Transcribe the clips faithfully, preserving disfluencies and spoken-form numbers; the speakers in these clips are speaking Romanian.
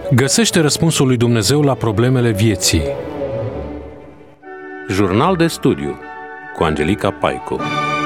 Găsește răspunsul lui Dumnezeu la problemele vieții. Jurnal de studiu cu Angelica Paicu.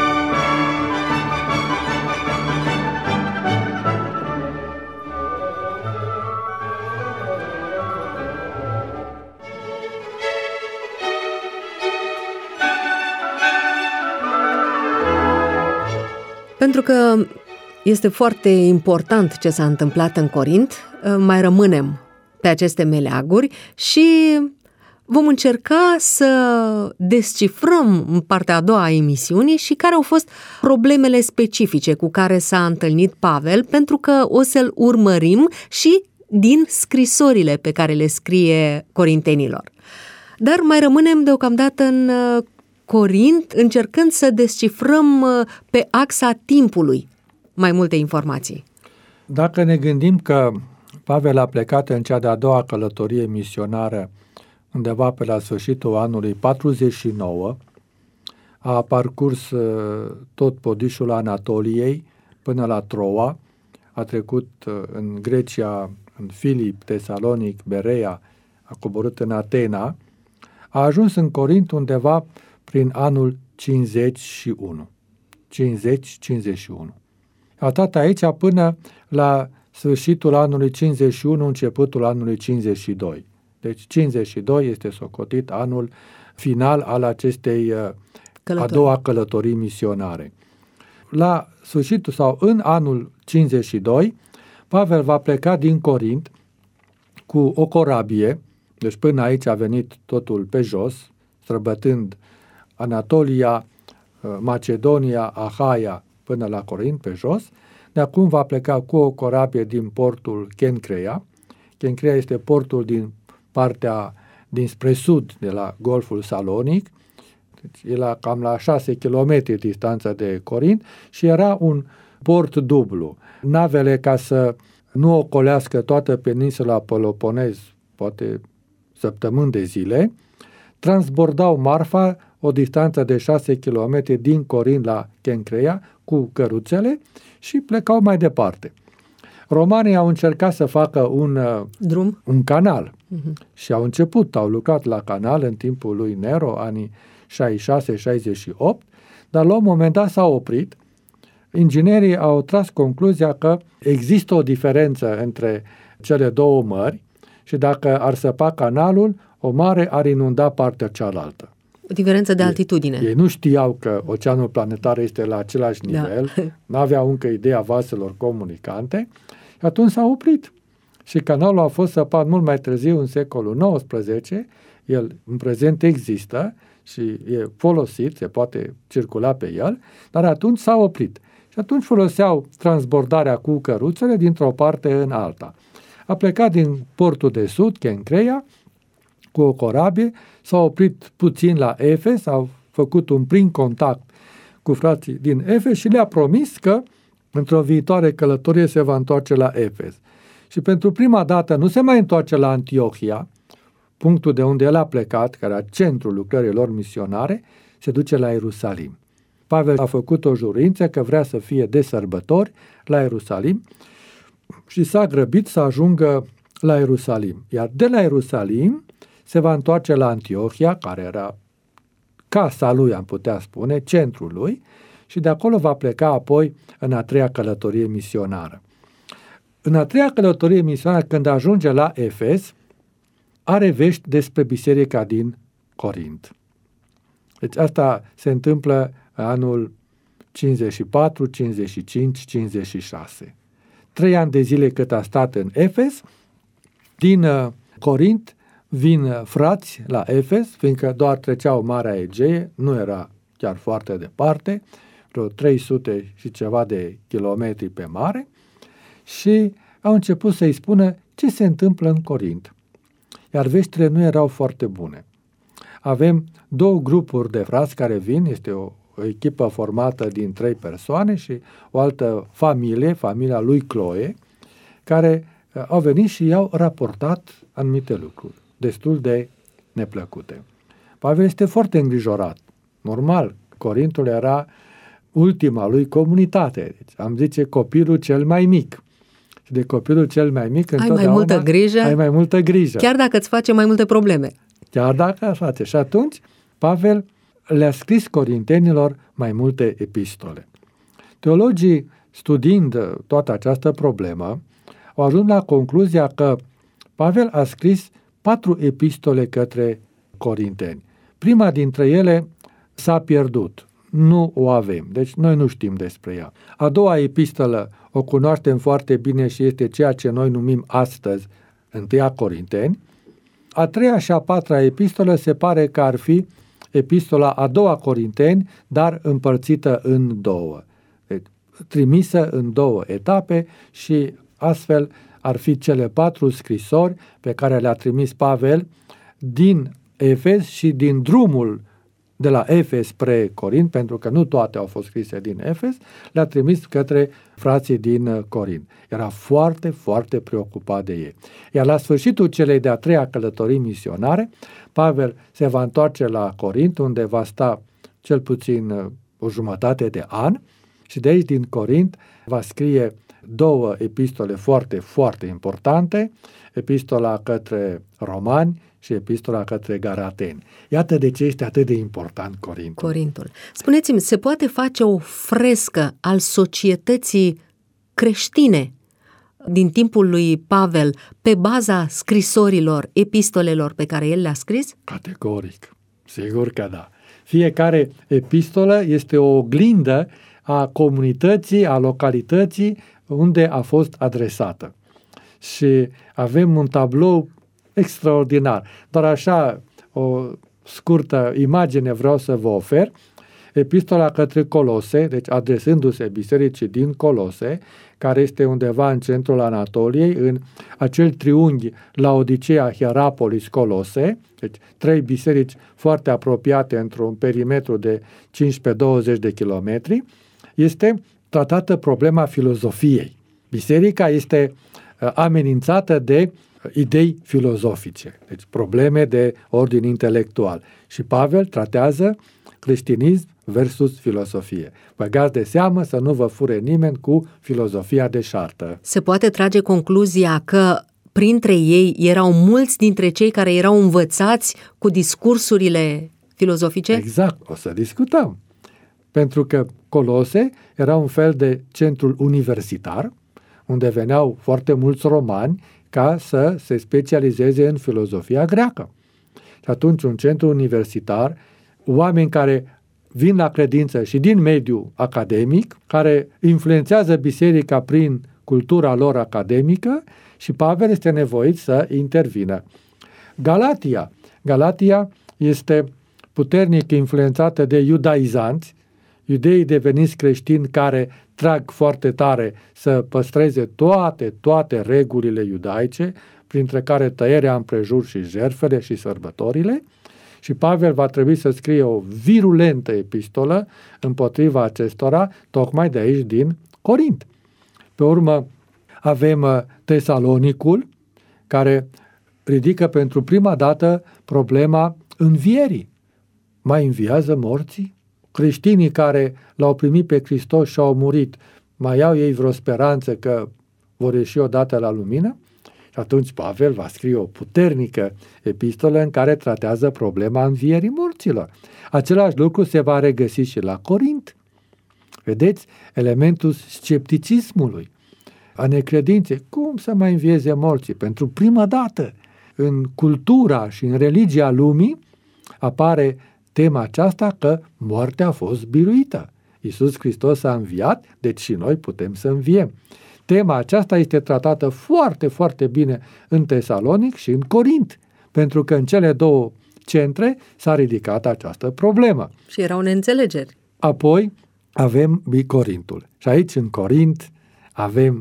Pentru că este foarte important ce s-a întâmplat în Corint, mai rămânem pe aceste meleaguri și vom încerca să descifrăm în partea a doua a emisiunii și care au fost problemele specifice cu care s-a întâlnit Pavel, pentru că o să-l urmărim și din scrisorile pe care le scrie corintenilor. Dar mai rămânem deocamdată în Corint, încercând să descifrăm pe axa timpului mai multe informații. Dacă ne gândim că Pavel a plecat în cea de-a doua călătorie misionară undeva pe la sfârșitul anului patruzeci și nouă, a parcurs tot podișul Anatoliei până la Troa, a trecut în Grecia, în Filip, Tesalonic, Berea, a coborât în Atena, a ajuns în Corint undeva prin anul cincizeci și unu. cincizeci cincizeci și unu. A stat aici până la sfârșitul anului cincizeci și unu, începutul anului cincizeci și doi. Deci cincizeci și doi este socotit anul final al acestei Călătorii. a doua călătorii misionare. La sfârșitul sau în anul cincizeci și doi, Pavel va pleca din Corint cu o corabie, deci până aici a venit totul pe jos, străbătând Anatolia, Macedonia, Ahaia până la Corint pe jos. De acum va pleca cu o corabie din portul Kencrea. Kencrea este portul din partea dinspre sud, de la Golful Salonic. Deci e la, cam la șase kilometri distanță de Corint și era un port dublu. Navele, ca să nu ocolească toată peninsula Peloponez, poate săptămâni de zile, transbordau marfa o distanță de șase kilometri din Corint la Kencrea cu căruțele și plecau mai departe. Romanii au încercat să facă un, Drum. un canal uh-huh. și au început, au lucrat la canal în timpul lui Nero, anii șaizeci și șase șaizeci și opt, dar la un moment dat s-a oprit. Inginerii au tras concluzia că există o diferență între cele două mări și dacă ar săpa canalul, o mare ar inunda partea cealaltă. O diferență de altitudine. Ei, ei nu știau că oceanul planetar este la același nivel, da. N-aveau încă ideea vaselor comunicante și atunci s-a oprit. Și canalul a fost săpat mult mai târziu, în secolul nouăsprezece, el în prezent există și e folosit, se poate circula pe el, dar atunci s-a oprit. Și atunci foloseau transbordarea cu căruțele dintr-o parte în alta. A plecat din portul de sud, Kencrea, cu o corabie, s-a oprit puțin la Efes, au făcut un prim contact cu frații din Efes și le-a promis că într-o viitoare călătorie se va întoarce la Efes. Și pentru prima dată nu se mai întoarce la Antiohia, punctul de unde el a plecat, care era centrul lucrărilor misionare, se duce la Ierusalim. Pavel a făcut o jurință că vrea să fie de sărbători la Ierusalim și s-a grăbit să ajungă la Ierusalim. Iar de la Ierusalim se va întoarce la Antiohia, care era casa lui, am putea spune, centrul lui, și de acolo va pleca apoi în a treia călătorie misionară. În a treia călătorie misionară, când ajunge la Efes, are vești despre biserica din Corint. Deci asta se întâmplă în anul cincizeci și patru, cincizeci și cinci, cincizeci și șase. Trei ani de zile cât a stat în Efes, din Corint vin frați la Efes, fiindcă doar treceau Marea Egee, nu era chiar foarte departe, vreo trei sute și ceva de kilometri pe mare, și au început să-i spună ce se întâmplă în Corint. Iar veștile nu erau foarte bune. Avem două grupuri de frați care vin, este o, o echipă formată din trei persoane și o altă familie, familia lui Chloe, care uh, au venit și i-au raportat anumite lucruri destul de neplăcute. Pavel este foarte îngrijorat. Normal, Corintul era ultima lui comunitate, deci am zice copilul cel mai mic. Și de copilul cel mai mic, ai mai multă grijă, ai mai multă grijă. Chiar dacă îți face mai multe probleme. Chiar dacă îți face. Și atunci, Pavel le-a scris corintenilor mai multe epistole. Teologii, studiind toată această problemă, au ajuns la concluzia că Pavel a scris patru epistole către corinteni. Prima dintre ele s-a pierdut. Nu o avem, deci noi nu știm despre ea. A doua epistolă o cunoaștem foarte bine și este ceea ce noi numim astăzi întâia Corinteni. A treia și a patra epistolă se pare că ar fi epistola a doua Corinteni, dar împărțită în două. Deci, trimisă în două etape și astfel ar fi cele patru scrisori pe care le-a trimis Pavel din Efes și din drumul de la Efes spre Corint, pentru că nu toate au fost scrise din Efes, le-a trimis către frații din Corint. Era foarte, foarte preocupat de ei. Iar la sfârșitul celei de-a treia călătorii misionare, Pavel se va întoarce la Corint, unde va sta cel puțin o jumătate de an și de aici din Corint va scrie două epistole foarte, foarte importante, epistola către Romani și epistola către Galateni. Iată de ce este atât de important Corintul. Corintul. Spuneți-mi, se poate face o frescă al societății creștine din timpul lui Pavel pe baza scrisorilor, epistolelor pe care el le-a scris? Categoric. Sigur că da. Fiecare epistolă este o oglindă a comunității, a localității unde a fost adresată. Și avem un tablou extraordinar. Doar așa o scurtă imagine vreau să vă ofer. Epistola către Colose, deci adresându-se bisericii din Colose, care este undeva în centrul Anatoliei, în acel triunghi Laodicea, Hierapolis, Colose, deci trei biserici foarte apropiate într-un perimetru de cincisprezece douăzeci de kilometri, este tratată problema filozofiei. Biserica este amenințată de idei filozofice, deci probleme de ordin intelectual. Și Pavel tratează creștinism versus filosofie. Băgați de seamă să nu vă fure nimeni cu filozofia deșartă. Se poate trage concluzia că printre ei erau mulți dintre cei care erau învățați cu discursurile filozofice? Exact, o să discutăm. Pentru că Colose era un fel de centrul universitar, unde veneau foarte mulți romani ca să se specializeze în filozofia greacă. Și atunci un centru universitar, oameni care vin la credință și din mediul academic, care influențează biserica prin cultura lor academică și Pavel este nevoit să intervină. Galatia. Galatia este puternic influențată de iudaizanți, iudeii deveniți creștini care trag foarte tare să păstreze toate, toate regulile iudaice, printre care tăierea împrejur și jertfele și sărbătorile, și Pavel va trebui să scrie o virulentă epistolă împotriva acestora, tocmai de aici din Corint. Pe urmă avem Tesalonicul, care ridică pentru prima dată problema învierii. Mai înviază morții? Creștinii care l-au primit pe Hristos și au murit, mai au ei vreo speranță că vor ieși odată la lumină? Și atunci Pavel va scrie o puternică epistolă în care tratează problema învierii morților. Același lucru se va regăsi și la Corint. Vedeți? Elementul scepticismului, a necredinței. Cum să mai învieze morții? Pentru prima dată în cultura și în religia lumii apare tema aceasta că moartea a fost biruită. Iisus Hristos a înviat, deci și noi putem să înviem. Tema aceasta este tratată foarte, foarte bine în Tesalonic și în Corint, pentru că în cele două centre s-a ridicat această problemă. Și erau neînțelegeri. Apoi avem Corintul. Și aici, în Corint, avem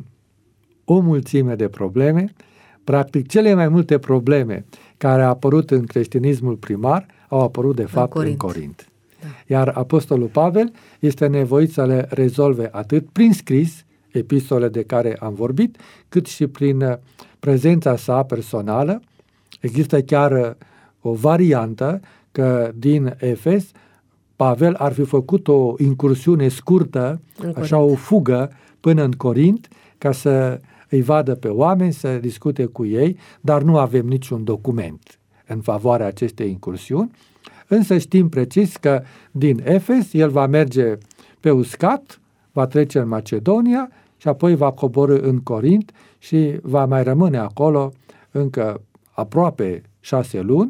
o mulțime de probleme. Practic, cele mai multe probleme care au apărut în creștinismul primar au apărut, de fapt, în Corint. În Corint. Da. Iar apostolul Pavel este nevoit să le rezolve atât prin scris, epistole de care am vorbit, cât și prin prezența sa personală. Există chiar o variantă că din Efes Pavel ar fi făcut o incursiune scurtă, așa o fugă până în Corint, ca să îi vadă pe oameni, să discute cu ei, dar nu avem niciun document în favoarea acestei incursiuni. Însă știm precis că din Efes el va merge pe uscat, va trece în Macedonia și apoi va coborî în Corint și va mai rămâne acolo încă aproape șase luni,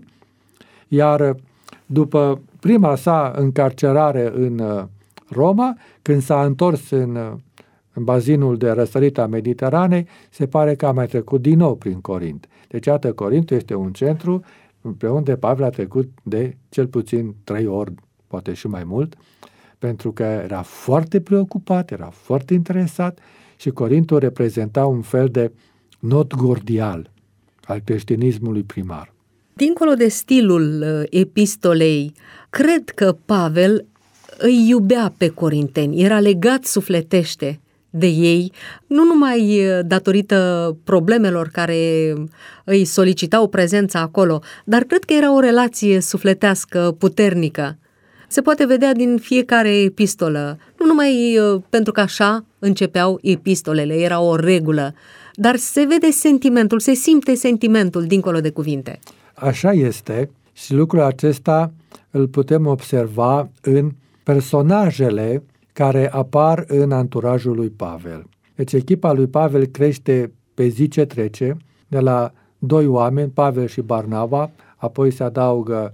iar după prima sa încarcerare în Roma, când s-a întors în, în bazinul de răsărit a Mediteranei, se pare că a mai trecut din nou prin Corint. Deci, iată, Corintul este un centru pe unde Pavel a trecut de cel puțin trei ori, poate și mai mult, pentru că era foarte preocupat, era foarte interesat și Corintul reprezenta un fel de nod gordial al creștinismului primar. Dincolo de stilul epistolei, cred că Pavel îi iubea pe corinteni, era legat sufletește de ei, nu numai datorită problemelor care îi solicitau prezența acolo, dar cred că era o relație sufletească puternică. Se poate vedea din fiecare epistolă, nu numai pentru că așa începeau epistolele, era o regulă, dar se vede sentimentul, se simte sentimentul dincolo de cuvinte. Așa este și lucrul acesta îl putem observa în personajele care apar în anturajul lui Pavel. Deci echipa lui Pavel crește pe zi ce trece, de la doi oameni, Pavel și Barnaba, apoi se adaugă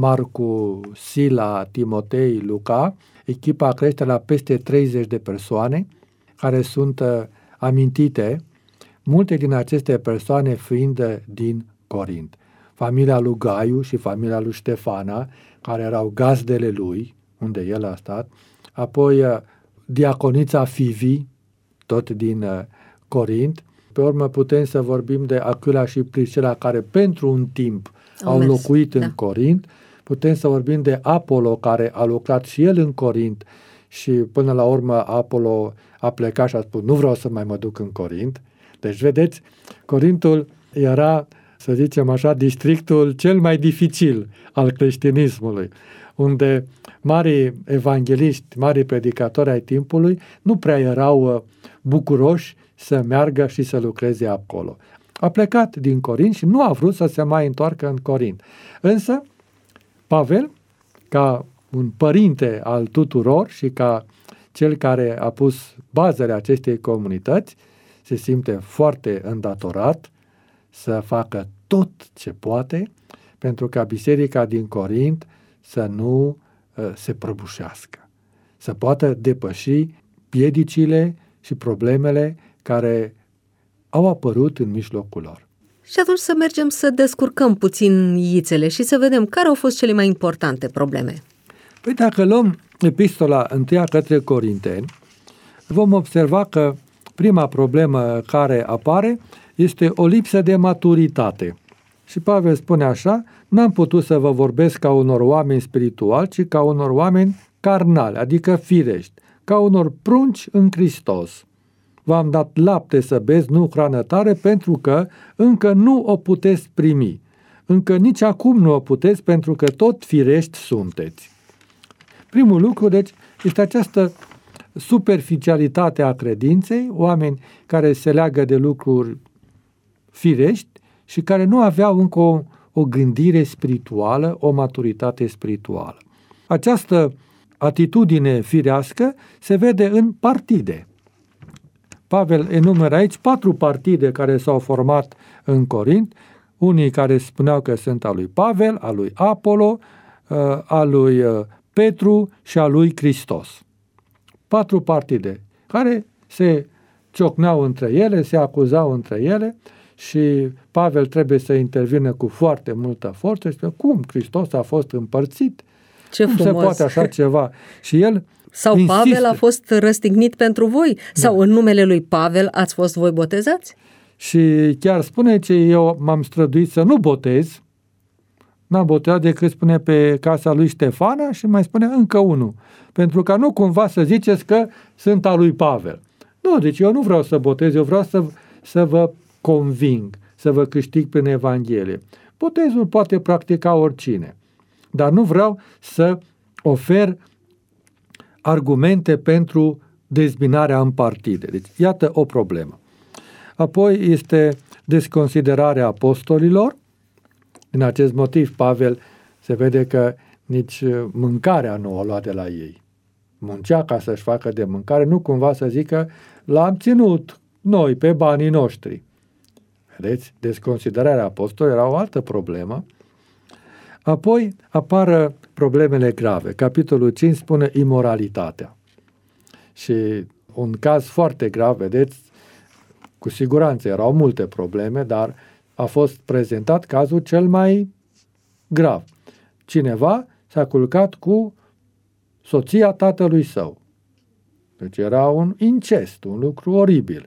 Marcu, Sila, Timotei, Luca. Echipa crește la peste treizeci de persoane care sunt uh, amintite, multe din aceste persoane fiind din Corint. Familia lui Gaiu și familia lui Ștefana, care erau gazdele lui, unde el a stat, apoi uh, diaconița Fivi, tot din uh, Corint. Pe urmă putem să vorbim de Aquila și Priscila, care pentru un timp au, au locuit da. în Corint. Putem să vorbim de Apolo, care a lucrat și el în Corint și până la urmă Apolo a plecat și a spus, nu vreau să mai mă duc în Corint. Deci, vedeți, Corintul era, să zicem așa, districtul cel mai dificil al creștinismului, unde mari evangeliști, mari predicatori ai timpului nu prea erau bucuroși să meargă și să lucreze acolo. A plecat din Corint și nu a vrut să se mai întoarcă în Corint. Însă, Pavel, ca un părinte al tuturor și ca cel care a pus bazele acestei comunități, se simte foarte îndatorat să facă tot ce poate pentru ca biserica din Corint să nu uh, se prăbușească, să poată depăși piedicile și problemele care au apărut în mijlocul lor. Și atunci să mergem să descurcăm puțin ițele și să vedem care au fost cele mai importante probleme. Păi dacă luăm epistola întâia către Corinteni, vom observa că prima problemă care apare este o lipsă de maturitate. Și Pavel spune așa, n-am putut să vă vorbesc ca unor oameni spirituali, ci ca unor oameni carnali, adică firești, ca unor prunci în Hristos. V-am dat lapte să beți, nu hrană tare, pentru că încă nu o puteți primi. Încă nici acum nu o puteți, pentru că tot firești sunteți. Primul lucru, deci, este această superficialitate a credinței, oameni care se leagă de lucruri firești și care nu aveau încă o, o gândire spirituală, o maturitate spirituală. Această atitudine firească se vede în partide. Pavel enumeră aici patru partide care s-au format în Corint, unii care spuneau că sunt a lui Pavel, a lui Apolo, a lui Petru și a lui Hristos. Patru partide care se ciocneau între ele, se acuzau între ele și Pavel trebuie să intervină cu foarte multă forță și spune, cum Hristos a fost împărțit? Ce cum frumos. se poate așa ceva? Și el Sau insistă. Pavel a fost răstignit pentru voi? Da. Sau în numele lui Pavel ați fost voi botezați? Și chiar spune ce eu m-am străduit să nu botez, n-am botezat decât spune pe casa lui Ștefana și mai spune încă unul, pentru ca nu cumva să ziceți că sunt a lui Pavel. Nu, deci eu nu vreau să botez, eu vreau să, să vă conving, să vă câștig prin Evanghelie. Botezul poate practica oricine, dar nu vreau să ofer argumente pentru dezbinarea în partide. Deci, iată o problemă. Apoi este desconsiderarea apostolilor. Din acest motiv, Pavel se vede că nici mâncarea nu o lua de la ei. Muncea ca să-și facă de mâncare, nu cumva să zică l-am ținut noi pe banii noștri. Vedeți? Desconsiderarea apostolilor era o altă problemă. Apoi apar problemele grave. Capitolul cinci spune imoralitatea. Și un caz foarte grav, vedeți, cu siguranță erau multe probleme, dar a fost prezentat cazul cel mai grav. Cineva s-a culcat cu soția tatălui său. Deci era un incest, un lucru oribil.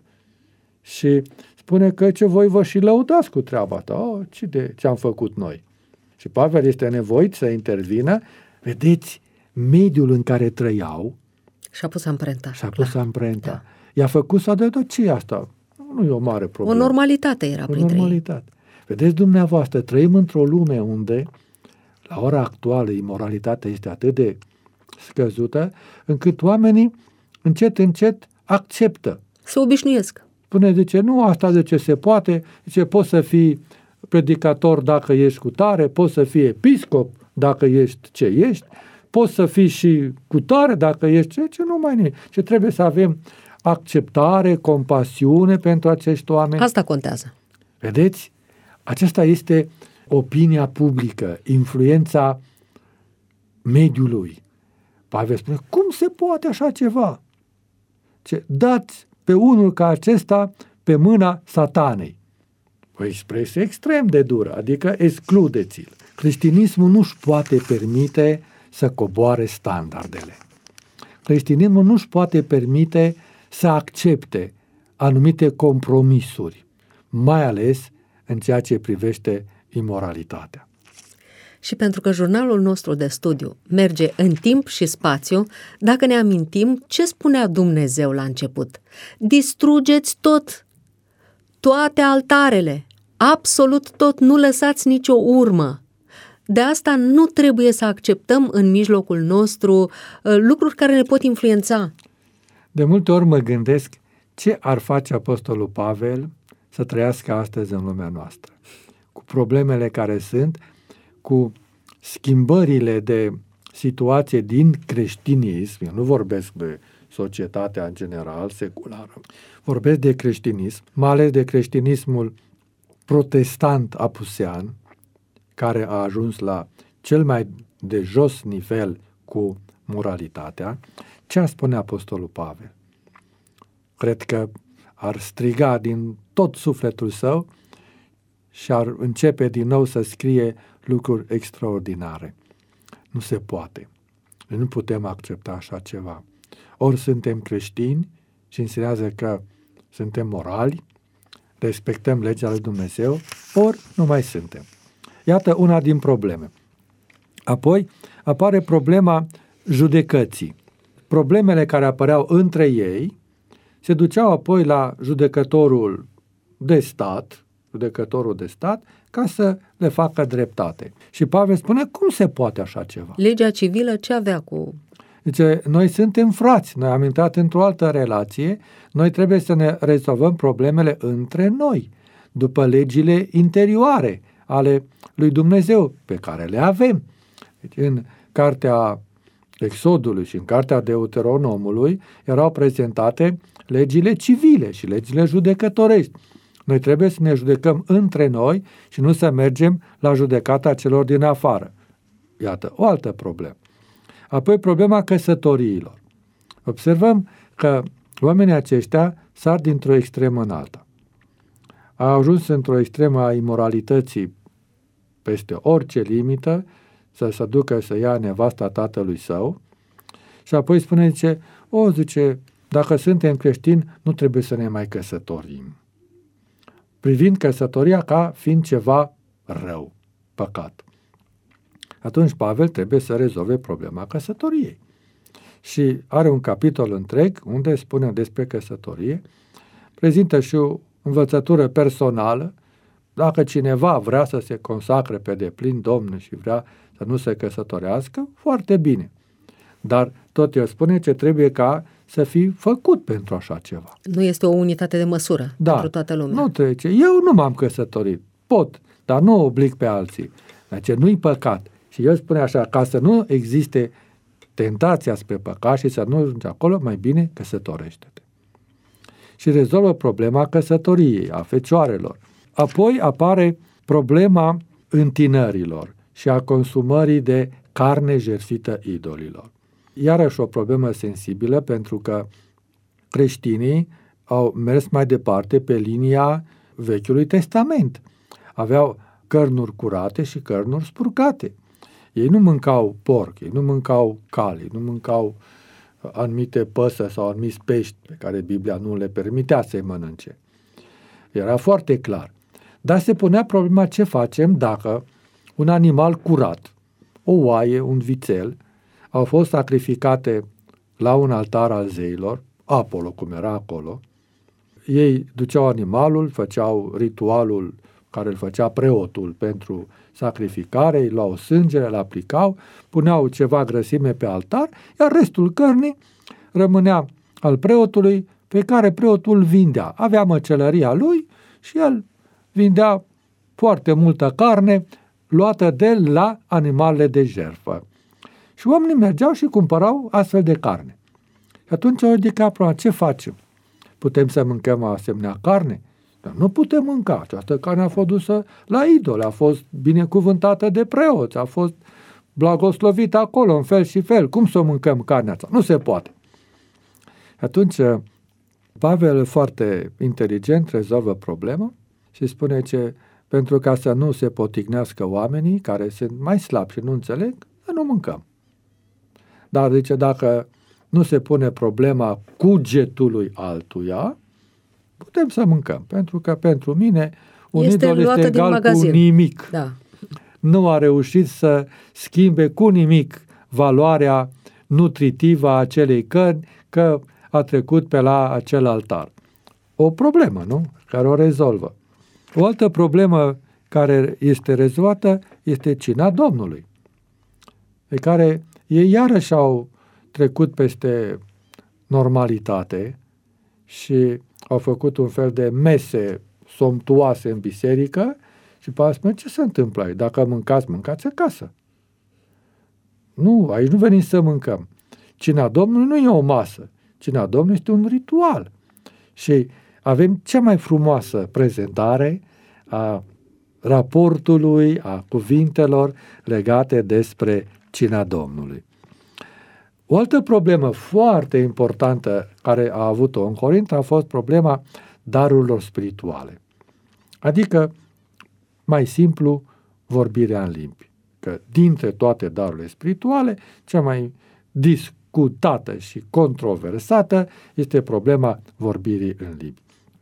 Și spune că ce voi vă și lăudați cu treaba asta. Oh, ce, de, ce am făcut noi? Și Pavel este nevoit să intervină. Vedeți, mediul în care trăiau și-a pus amprenta. Și-a pus amprenta. Da. I-a făcut să de ce asta? Nu e o mare problemă. O normalitate era printre ei. O normalitate. Vedeți, dumneavoastră, trăim într-o lume unde, la ora actuală, imoralitatea este atât de scăzută, încât oamenii încet, încet acceptă. Se obișnuiesc. Spune, zice, nu, asta de ce se poate, zice, poți să fii predicator dacă ești cu tare, poți să fii episcop dacă ești ce ești, poți să fii și cu tare dacă ești ce, ce nu mai nimic. Ce trebuie să avem acceptare, compasiune pentru acești oameni. Asta contează. Vedeți? Aceasta este opinia publică, influența mediului. Pavel spune, cum se poate așa ceva? Ce, dați pe unul ca acesta pe mâna satanei. O expresie extrem de dură, adică excludeți-l. Creștinismul nu-și poate permite să coboare standardele. Creștinismul nu-și poate permite să accepte anumite compromisuri, mai ales în ceea ce privește imoralitatea. Și pentru că jurnalul nostru de studiu merge în timp și spațiu, dacă ne amintim ce spunea Dumnezeu la început. Distrugeți tot, toate altarele, absolut tot, nu lăsați nicio urmă. De asta nu trebuie să acceptăm în mijlocul nostru lucruri care ne pot influența. De multe ori mă gândesc ce ar face Apostolul Pavel să trăiască astăzi în lumea noastră. Cu problemele care sunt, cu schimbările de situație din creștinism, eu nu vorbesc de societatea în general, seculară, vorbesc de creștinism, mai ales de creștinismul protestant apusean, care a ajuns la cel mai de jos nivel cu moralitatea. Ce ar spune Apostolul Pavel? Cred că ar striga din tot sufletul său și ar începe din nou să scrie lucruri extraordinare. Nu se poate. Nu putem accepta așa ceva. Ori suntem creștini și înseamnă că suntem morali, respectăm legea lui Dumnezeu, ori nu mai suntem. Iată una din probleme. Apoi apare problema judecății. Problemele care apăreau între ei se duceau apoi la judecătorul de stat, judecătorul de stat, ca să le facă dreptate. Și Pavel spune, cum se poate așa ceva? Legea civilă ce avea cu... Zice, noi suntem frați, noi am intrat într-o altă relație, noi trebuie să ne rezolvăm problemele între noi, după legile interioare ale lui Dumnezeu, pe care le avem. Deci, în cartea Exodului și în cartea Deuteronomului erau prezentate legile civile și legile judecătorești. Noi trebuie să ne judecăm între noi și nu să mergem la judecata celor din afară. Iată, o altă problemă. Apoi problema căsătoriilor. Observăm că oamenii aceștia sar dintr-o extremă în alta. Au ajuns într-o extremă a imoralității peste orice limită, să se ducă să ia nevasta tatălui său și apoi spune, zice, o, zice, dacă suntem creștini, nu trebuie să ne mai căsătorim. Privind căsătoria ca fiind ceva rău, păcat. Atunci Pavel trebuie să rezolve problema căsătoriei. Și are un capitol întreg unde spune despre căsătorie, prezintă și o învățătură personală. Dacă cineva vrea să se consacre pe deplin Domnul și vrea să nu se căsătorească, foarte bine. Dar tot el spune ce trebuie ca să fii făcut pentru așa ceva. Nu este o unitate de măsură da, pentru toată lumea. Nu trece. Eu nu m-am căsătorit. Pot, dar nu oblig pe alții. Deci nu-i păcat. Și el spune așa, ca să nu existe tentația spre păcat și să nu ajungi acolo, mai bine căsătorește-te. Și rezolvă problema căsătoriei, a fecioarelor. Apoi apare problema întinărilor și a consumării de carne jertfită idolilor. Iarăși o problemă sensibilă, pentru că creștinii au mers mai departe pe linia Vechiului Testament. Aveau cărnuri curate și cărnuri spurcate. Ei nu mâncau porc, ei nu mâncau cal, ei nu mâncau anumite păsări sau anumiți pești pe care Biblia nu le permitea să-i mănânce. Era foarte clar. Dar se punea problema ce facem dacă un animal curat, o oaie, un vițel, au fost sacrificate la un altar al zeilor, Apollo, cum era acolo. Ei duceau animalul, făceau ritualul care îl făcea preotul pentru sacrificare, îi luau sângele, îl aplicau, puneau ceva grăsime pe altar, iar restul cărnii rămânea al preotului, pe care preotul vindea. Avea măcelăria lui și el vindea foarte multă carne luată de la animalele de jertfă. Și oamenii mergeau și cumpărau astfel de carne. Și atunci au ridicat problema, ce facem? Putem să mâncăm asemenea carne? Dar nu putem mânca. Această carne a fost dusă la idol, a fost binecuvântată de preoți, a fost blagoslovită acolo, în fel și fel. Cum să o mâncăm carnea asta? Nu se poate. Atunci, Pavel, foarte inteligent, rezolvă problema și spune că pentru ca să nu se poticnească oamenii care sunt mai slabi și nu înțeleg, să nu mâncăm. Dar, zice, dacă nu se pune problema cugetului altuia, putem să mâncăm, pentru că pentru mine un este idol este egal cu nimic. Da. Nu a reușit să schimbe cu nimic valoarea nutritivă a acelei cărni, că a trecut pe la acel altar. O problemă, nu? Care o rezolvă. O altă problemă care este rezolvată este cina Domnului, pe care ei iarăși au trecut peste normalitate și au făcut un fel de mese somptuoase în biserică și pe aia spune, ce se întâmplă aici? Dacă mâncați, mâncați acasă. Nu, aici nu venim să mâncăm. Cina Domnului nu e o masă. Cina Domnului este un ritual. Și avem cea mai frumoasă prezentare a raportului, a cuvintelor legate despre cina Domnului. O altă problemă foarte importantă care a avut-o în Corint a fost problema darurilor spirituale. Adică, mai simplu, vorbirea în limbi. Că dintre toate darurile spirituale, cea mai discutată și controversată este problema vorbirii în limbi.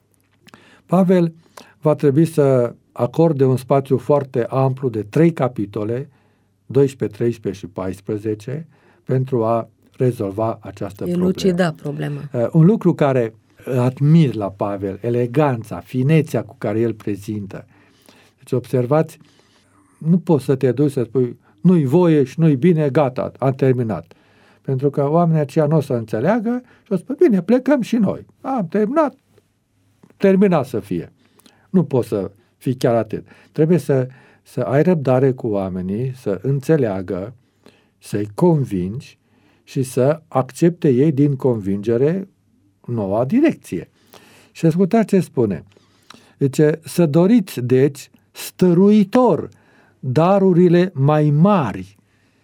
Pavel va trebui să acorde un spațiu foarte amplu de trei capitole, doisprezece, treisprezece și paisprezece, pentru a rezolva această problemă. Elucida problema. Uh, un lucru care admir la Pavel, eleganța, finețea cu care el prezintă. Deci observați, nu poți să te duci să spui nu-i voie și nu-i bine, gata, am terminat. Pentru că oamenii aceia nu o să înțeleagă și o să spun, bine, plecăm și noi. Am terminat, terminat să fie. Nu poți să fii chiar atât. Trebuie să, să ai răbdare cu oamenii, să înțeleagă, să-i convingi și să accepte ei din convingere noua direcție. Și ascultați ce spune. Zice, să doriți, deci, stăruitor darurile mai mari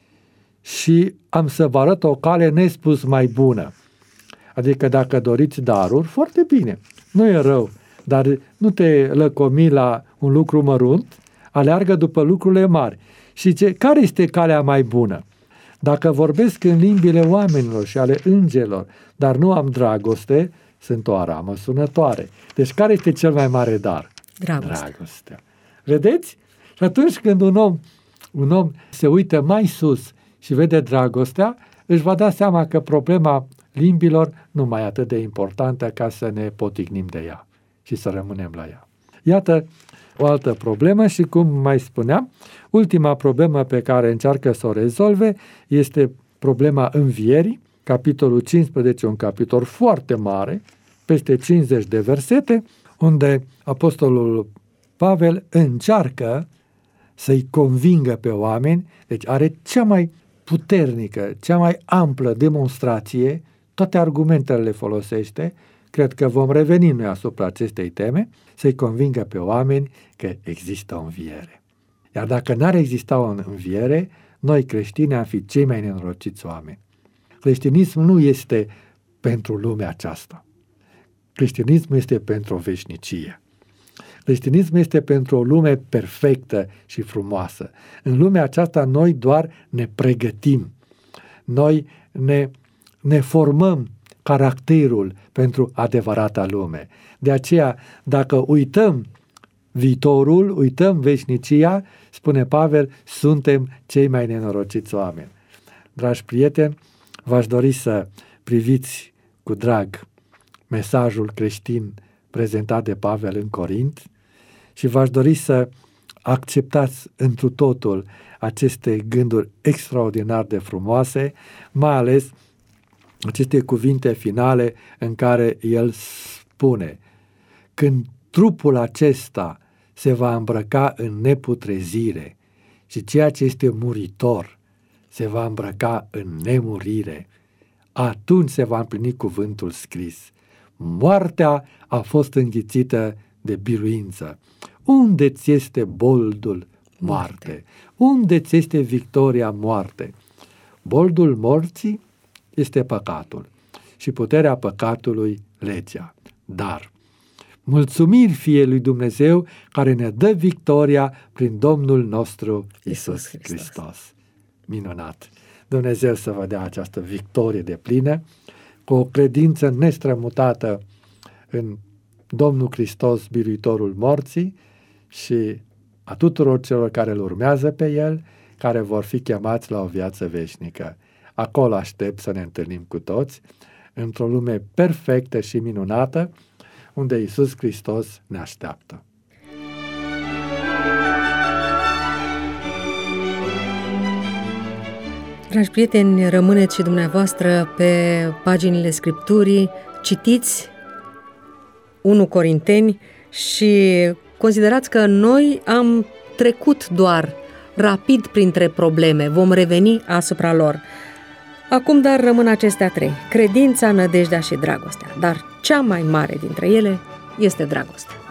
și am să vă arăt o cale nespus mai bună. Adică dacă doriți daruri, foarte bine. Nu e rău, dar nu te lăcomi la un lucru mărunt, aleargă după lucrurile mari. Și ce, care este calea mai bună? Dacă vorbesc în limbile oamenilor și ale îngerilor, dar nu am dragoste, sunt o aramă sunătoare. Deci care este cel mai mare dar? Dragoste. Dragostea. Vedeți? Și atunci când un om, un om se uită mai sus și vede dragostea, își va da seama că problema limbilor nu mai e atât de importantă ca să ne potignim de ea și să rămânem la ea. Iată o altă problemă și, cum mai spuneam, ultima problemă pe care încearcă să o rezolve este problema învierii, capitolul cincisprezece, un capitol foarte mare, peste cincizeci de versete, unde apostolul Pavel încearcă să-i convingă pe oameni, deci are cea mai puternică, cea mai amplă demonstrație, toate argumentele le folosește, cred că vom reveni noi asupra acestei teme, să-i convingă pe oameni că există o înviere. Iar dacă n-ar exista o înviere, noi creștini am fi cei mai nenorociți oameni. Creștinismul nu este pentru lumea aceasta. Creștinismul este pentru o veșnicie. Creștinismul este pentru o lume perfectă și frumoasă. În lumea aceasta noi doar ne pregătim. Noi ne, ne formăm caracterul pentru adevărata lume. De aceea, dacă uităm viitorul, uităm veșnicia, spune Pavel, suntem cei mai nenorociți oameni. Dragi prieteni, v-aș dori să priviți cu drag mesajul creștin prezentat de Pavel în Corint și v-aș dori să acceptați întru totul aceste gânduri extraordinar de frumoase, mai ales aceste cuvinte finale în care el spune: când trupul acesta se va îmbrăca în neputrezire și ceea ce este muritor se va îmbrăca în nemurire, atunci se va împlini cuvântul scris: moartea a fost înghițită de biruință. Unde ți este boldul, moarte? Unde ți este victoria, moarte? Boldul morții este păcatul și puterea păcatului, legea. Dar mulțumiri fie lui Dumnezeu care ne dă victoria prin Domnul nostru Iisus Hristos. Hristos. Minunat! Dumnezeu să vă dea această victorie de plină, cu o credință nestrămutată în Domnul Hristos, biruitorul morții, și a tuturor celor care îl urmează pe El, care vor fi chemați la o viață veșnică. Acolo aștept să ne întâlnim cu toți, într-o lume perfectă și minunată, unde Iisus Hristos ne așteaptă. Dragi prieteni, rămâneți și dumneavoastră pe paginile Scripturii, citiți întâi Corinteni și considerați că noi am trecut doar rapid printre probleme, vom reveni asupra lor. Acum dar rămân acestea trei: credința, nădejdea și dragostea, dar cea mai mare dintre ele este dragostea.